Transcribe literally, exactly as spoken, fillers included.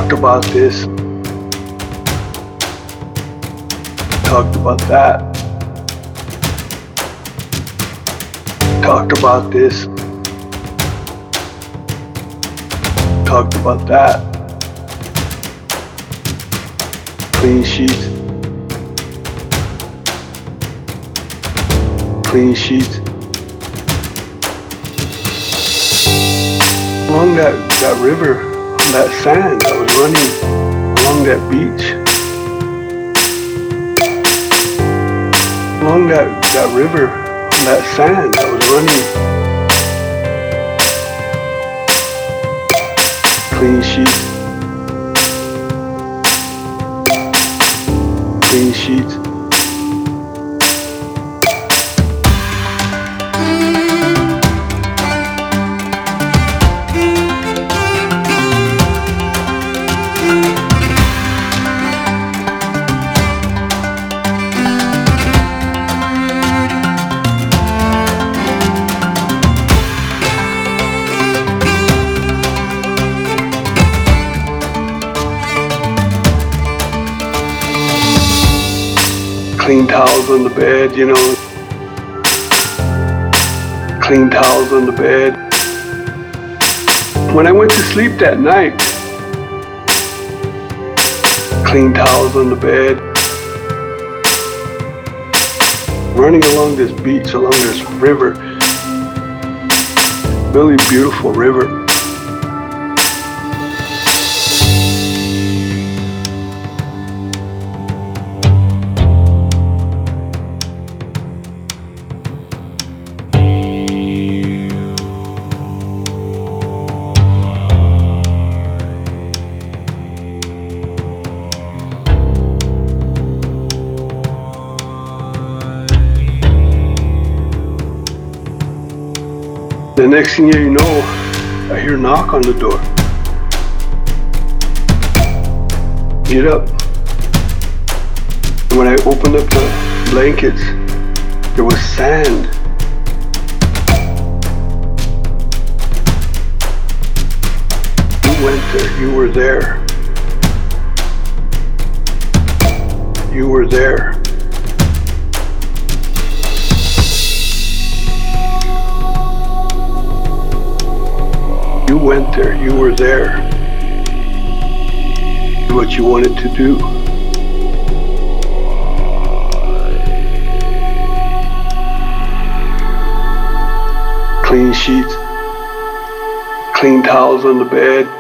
Talked about this. Talked about that. Talked about this. Talked about that. Clean sheets. Clean sheets. Along that, that river, on that sand, I was running along that beach. Along that, that river, on that sand, I was running. Clean sheets. Clean sheets. Clean towels on the bed, you know. Clean towels on the bed. When I went to sleep that night, clean towels on the bed. Running along this beach, along this river. Really beautiful river. The next thing you know, I hear a knock on the door. Get up. When I opened up the blankets, there was sand. You went there, you were there. You were there. You went there, you were there. Do what you wanted to do. Clean sheets, clean towels on the bed.